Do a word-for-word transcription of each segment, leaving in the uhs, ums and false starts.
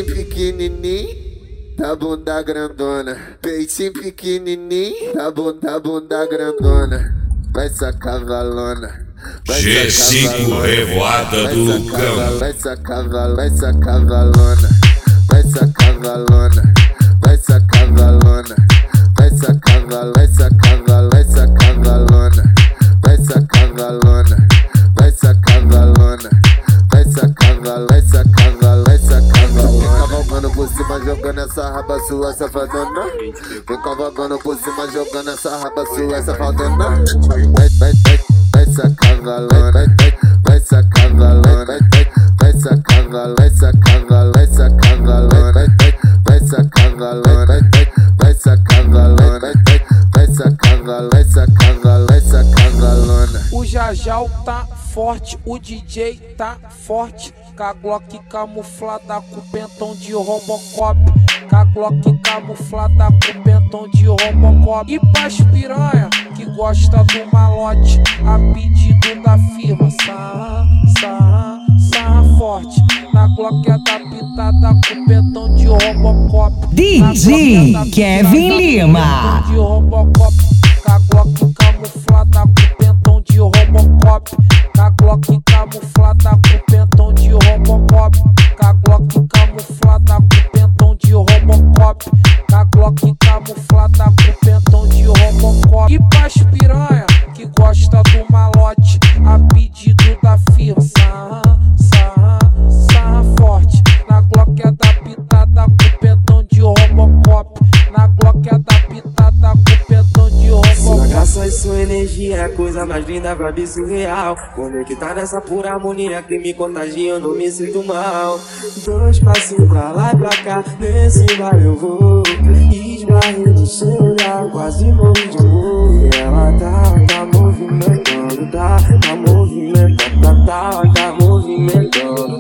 Peitinho pequenininho, da bunda grandona. Peitinho pequenininho, da bunda, bunda grandona. Vai sacar valona. G cinco Revoada do Cão. Vai sacar valona, vai sacar valona. Vai sacar valona, vai sacar valona. Vai sacar valona, vai sacar valona, vai sacar valona. Vai sacar valona, vai sacar valona. Vai sacar valona, vai sacar valona, vai sacar valona. Vem cavalgando por cima, jogando essa raba sua safadona. Vem cavalgando por cima, jogando essa raba sua safadona. Vai, vai, vai, vai sacar valona, vai, vai, vai sacar valona, vai, vai, vai sacar valona, vai sacar valona, vai sacar valona, vai, vai, vai sacar valona, vai, vai, vai sacar valona, vai, vai, vai sacar valona, vai sacar valona, vai sacar valona. O Jajal tá forte, o D J tá forte. Com a Glock camuflada com pentão de Robocop. Com a Glock camuflada com pentão de Robocop. E pras piranha que gosta do malote, a pedido da firma. Sarra, sarra, sarra forte. Na Glock é da pitada com pentão de Robocop. D J Kevin Lima. De Robocop. Com a Glock camuflada com pentão de Robocop. Com a Glock camuflada com pentão de Robocop. Com a Glock camuflada com pentão de Robocop. Com a Glock camuflada com pentão de Robocop. E pras piranha que gosta do malote, a pedido da firma. Sarra, sarra, sarra forte. Na Glock é da pitada com pentão de Robocop. Na Glock é da pitada com pentão de Robocop. Sua graça e sua energia é a coisa mais linda, vibe surreal. Conectar nessa pura harmonia que me contagia, eu não me sinto mal. Dois passinhos pra lá e pra cá, nesse bar eu vou. Esbarrei de seu olhar, quase morro de amor. E ela tá, tá movimentando, tá, tá movimentando, tá, tá, tá movimentando.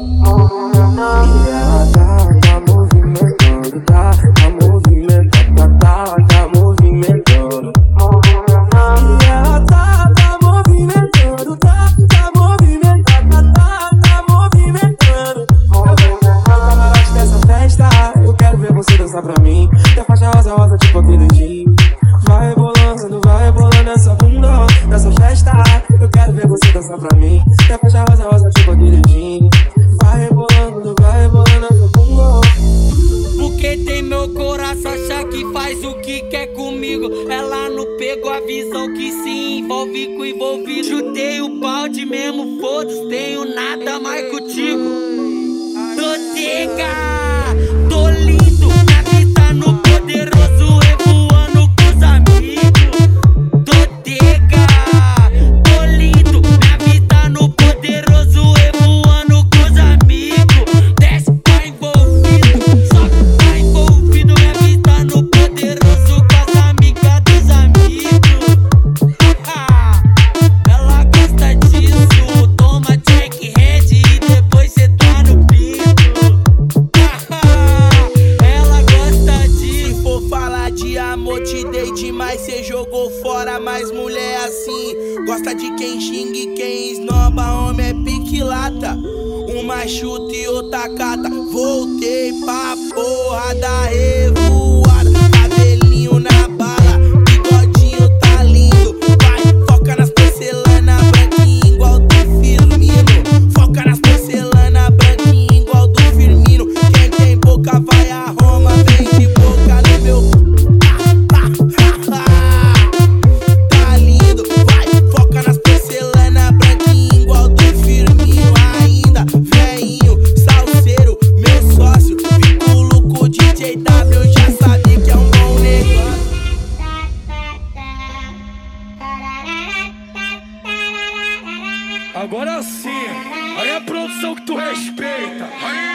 E ela tá, tá movimentando, tá, tá movimentando, tá, tá, tá movimentando. E ela tá, tá movimentando, tá, tá movimentando, tá, tá movimentando. Camarote dessa festa, eu quero ver você dançar pra mim. Da faixa rosa, rosa tipo aquele dia. Vai rebolando, vai rebolando essa bunda nessa festa, eu quero ver você dançar pra mim. Da faixa rosa, rosa tipo aquele dia. Vai rebolando, vai rebolando essa bunda. Porque tem meu coração, acha que faz o que quer comigo. Ela não pegou a visão que se envolve com envolvido. Chutei o balde mesmo, foda-se, tenho nada mais contigo. Dotega, tô lindo, na vista no poderoso, revoando com os amigos. Dotega, tô lindo, na vista no poderoso, revoando com os amigos. Desce pra envolvido, sobe pra envolvido, minha vista no poderoso, com as amigas dos amigos. Ela gosta disso, toma check hand e depois cê tá no pico. Ela gosta disso. Se for falar de amor, te dei demais, cê jogou fora, mas mulher assim gosta de quem xinga e quem esnoba, homem é pique lata. Uma chuta e outra cata. Voltei pra porra da revoada. Cabelinho na bala, bigodinho tá lindo. Vai, foca nas porcelana branquinho igual do Firmino. Foca nas porcelana branquinho igual do Firmino. Quem tem boca vai a Roma, vem de boca no meu. Tá lindo, vai, foca nas porcelana branquinho igual do Firmino. Ainda, veinho, salseiro, meu sócio, vinculo com o D J W, já sabe que é um bom negócio. Agora sim, aí é a produção que tu respeita.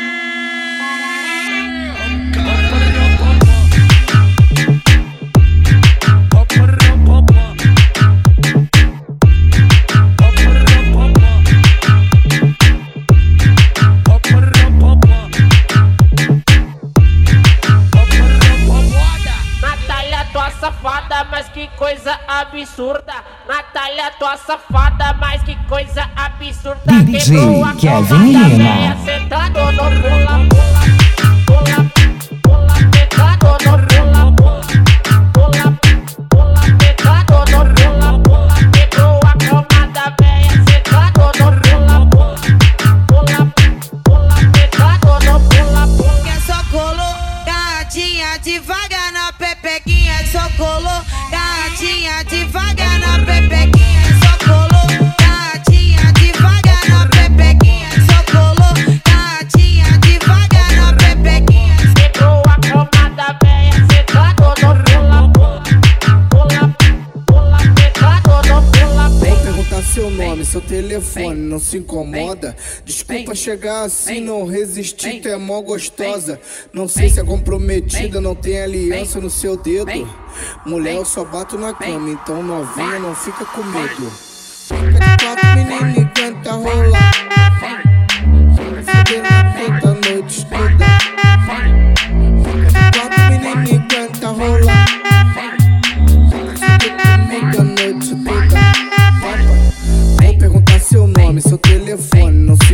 Natália, tua safada, mas que coisa absurda. Natália, tua safada, mas que coisa absurda. D J Kevin Lima. Sentado no pula, pula, pula. devagar na pepequinha, só colou. Gatinha devagar na pepequinha, só colou. Gatinha devagar na pepequinha, só colou. Gatinha devagar na pepequinha. Quebrou a pomada velha, secado no pula, pula, pula, pula, secado no pula. Vou perguntar seu nome, seu telefone, não se incomoda. Desculpa chegar assim, não resisti, tu é mó gostosa. Não sei se é comprometida, não tem aliança no seu dedo. Mulher, eu só bato na cama, então novinha, não fica com medo. Fica de quatro, menina, e canta rolar. Fica na puta a noite toda. Fica de quatro, menina, e canta rolar. Fica comigo a noite toda. Vou perguntar seu nome, seu telefone, não sei